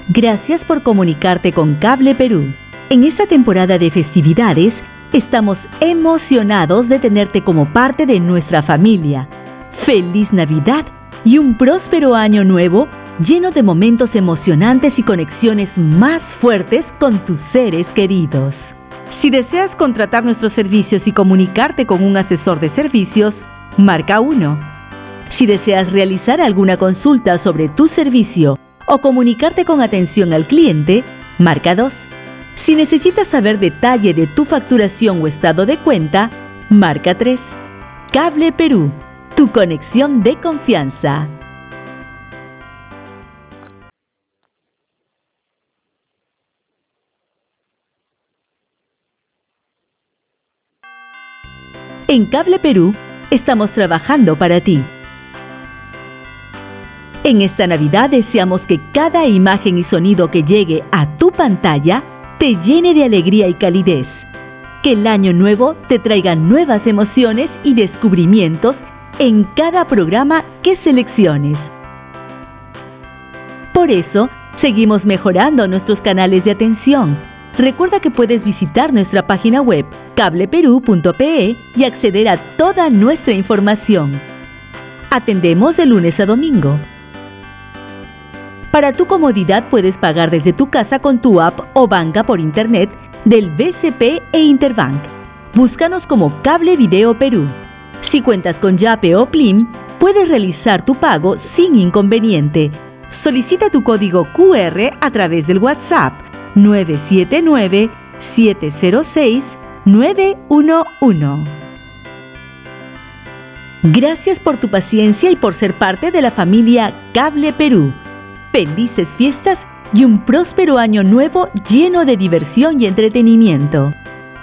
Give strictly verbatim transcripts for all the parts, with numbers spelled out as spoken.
Gracias por comunicarte con Cable Perú. En esta temporada de festividades, estamos emocionados de tenerte como parte de nuestra familia. ¡Feliz Navidad y un próspero año nuevo lleno de momentos emocionantes y conexiones más fuertes con tus seres queridos! Si deseas contratar nuestros servicios y comunicarte con un asesor de servicios, marca uno. Si deseas realizar alguna consulta sobre tu servicio o comunicarte con atención al cliente, marca dos. Si necesitas saber detalle de tu facturación o estado de cuenta, marca tres. Cable Perú, tu conexión de confianza. En Cable Perú, estamos trabajando para ti. En esta Navidad deseamos que cada imagen y sonido que llegue a tu pantalla te llene de alegría y calidez. Que el año nuevo te traiga nuevas emociones y descubrimientos en cada programa que selecciones. Por eso, seguimos mejorando nuestros canales de atención. Recuerda que puedes visitar nuestra página web cable perú punto pe y acceder a toda nuestra información. Atendemos de lunes a domingo. Para tu comodidad puedes pagar desde tu casa con tu app o banca por internet del B C P e Interbank. Búscanos como Cable Video Perú. Si cuentas con Yape o Plim, puedes realizar tu pago sin inconveniente. Solicita tu código Q R a través del WhatsApp nueve siete nueve, siete cero seis, nueve uno uno. Gracias por tu paciencia y por ser parte de la familia Cable Perú. Felices fiestas y un próspero año nuevo lleno de diversión y entretenimiento.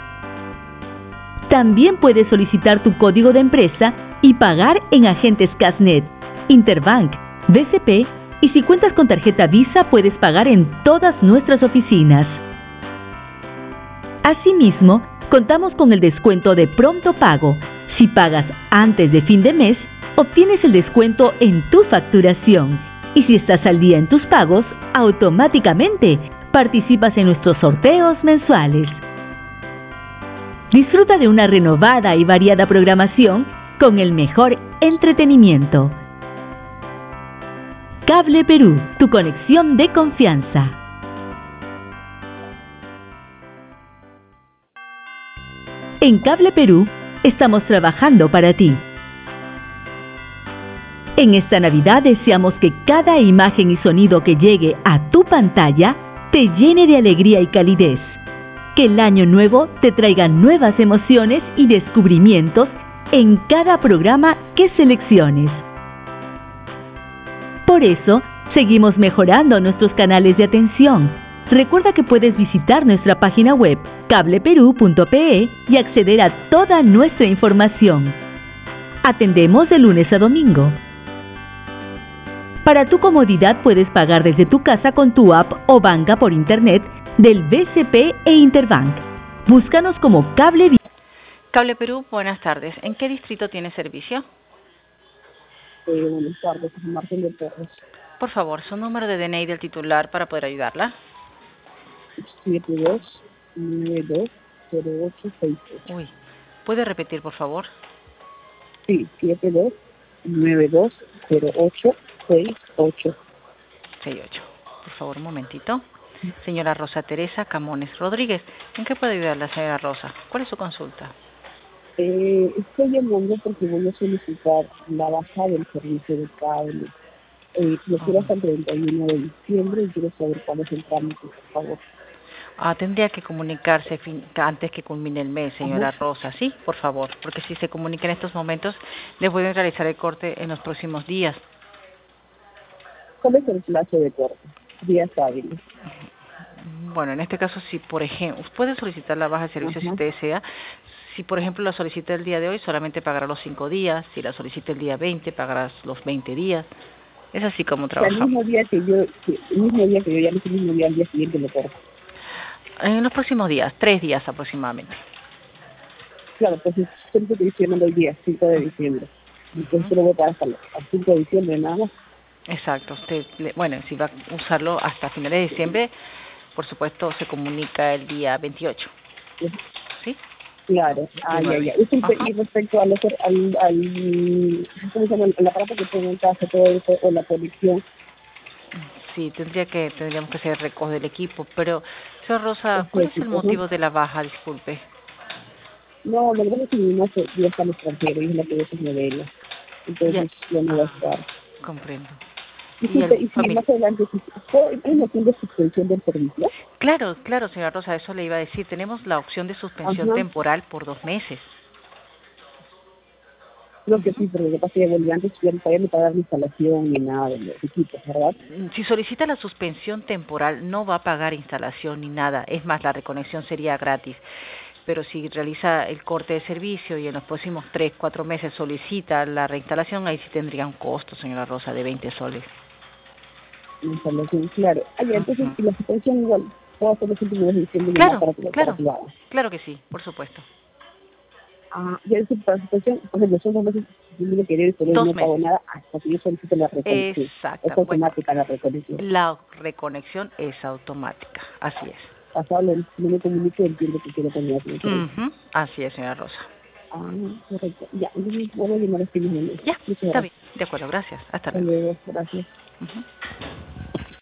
También puedes solicitar tu código de empresa y pagar en agentes Casnet, Interbank, B C P y si cuentas con tarjeta Visa puedes pagar en todas nuestras oficinas. Asimismo, contamos con el descuento de pronto pago. Si pagas antes de fin de mes, obtienes el descuento en tu facturación. Y si estás al día en tus pagos, automáticamente participas en nuestros sorteos mensuales. Disfruta de una renovada y variada programación con el mejor entretenimiento. Cable Perú, tu conexión de confianza. En Cable Perú, estamos trabajando para ti. En esta Navidad deseamos que cada imagen y sonido que llegue a tu pantalla te llene de alegría y calidez. Que el año nuevo te traiga nuevas emociones y descubrimientos en cada programa que selecciones. Por eso, seguimos mejorando nuestros canales de atención. Recuerda que puedes visitar nuestra página web cable perú punto pe y acceder a toda nuestra información. Atendemos de lunes a domingo. Para tu comodidad puedes pagar desde tu casa con tu app o banca por internet del B C P e Interbank. Búscanos como Cable Cable Perú, buenas tardes. ¿En qué distrito tiene servicio? Eh, buenas tardes, Martín de Torres. Por favor, su número de D N I del titular para poder ayudarla. siete dos nueve dos cero ocho seis ocho. Uy, ¿puede repetir, por favor? Sí, siete dos nueve dos cero ocho seis ocho. seis ocho. Por favor, un momentito. Señora Rosa Teresa Camones Rodríguez, ¿en qué puede ayudar la señora Rosa? ¿Cuál es su consulta? Eh, estoy llamando porque voy a solicitar la baja del servicio de cable. Eh, lo quiero hasta el treinta y uno de diciembre y quiero saber cuál es el trámite, por favor. Ah, tendría que comunicarse fin, antes que culmine el mes, señora Ajá. Rosa, ¿sí? Por favor, porque si se comunica en estos momentos, le pueden realizar el corte en los próximos días. ¿Cuál es el plazo de corte? Días hábiles. Bueno, en este caso, si por ejemplo, puede solicitar la baja de servicio. Ajá. Si usted desea. Si, por ejemplo, la solicita el día de hoy, solamente pagará los cinco días. Si la solicita el día veinte, pagará los veinte días. Es así como trabajamos. El mismo día que yo, el mismo día que yo ya el mismo día al día siguiente lo corto. En los próximos días, tres días aproximadamente. Claro, pues siempre te estoy llamando el día cinco de diciembre. Entonces uh -huh. lo voy a pagar hasta el cinco de diciembre nada más. Exacto. Usted, le- bueno, si va a usarlo hasta finales de diciembre, por supuesto, se comunica el día veintiocho, ¿sí? Claro, ah, ya, diecinueve. ya. Disculpe, Ajá. y respecto al, otro- al, al, ¿cómo se llama? El aparato que tengo en casa, todo eso, o la conexión, Sí, tendría que, tendríamos que hacer recoger del equipo, pero, señor Rosa, es ¿cuál es el ético, ¿no? motivo de la baja? Disculpe. No, lo que pasa es que mi mamá se, ya está en el extranjero y es la que ve sus modelos. Ya, Entonces, ya no va a ah, estar. comprendo. ¿Y Disculpe, el y si familiar? más adelante, si, ¿hay hay una opción de suspensión del servicio? Claro, claro, señora Rosa, eso le iba a decir. Tenemos la opción de suspensión Ajá. temporal por dos meses. Creo que Ujú. sí, pero lo que pasa es que bueno, antes ya no podía ni pagar la instalación ni nada de los equipos, ¿verdad? Mm, Si solicita la suspensión temporal, no va a pagar instalación ni nada. Es más, la reconexión sería gratis. Pero si realiza el corte de servicio y en los próximos tres, cuatro meses solicita la reinstalación, ahí sí tendría un costo, señora Rosa, de veinte soles. La instalación, claro. Ah, ya, entonces, Ujú. y la suspensión igual, puedo hacer los últimos de diciembre y llamar Claro, para que, para claro, que lo haga. claro que sí, por supuesto. Ah, ya es para la suspensión, por ejemplo, son dos meses, yo no quería pero Dos no pago meses. nada hasta que yo solicite la reconexión. Es Exacta. Bueno, automática la reconexión. la reconexión es automática, así es. Pasado, el- no me comunico, entiendo que quiero tener la diferencia. Ujú, así es, señora Rosa. Ah, correcto. Ya, entonces voy a llamar a este mismo mes. Ya, Muchas está gracias. bien. De acuerdo, gracias. Hasta Hasta luego. luego, gracias. Ujú.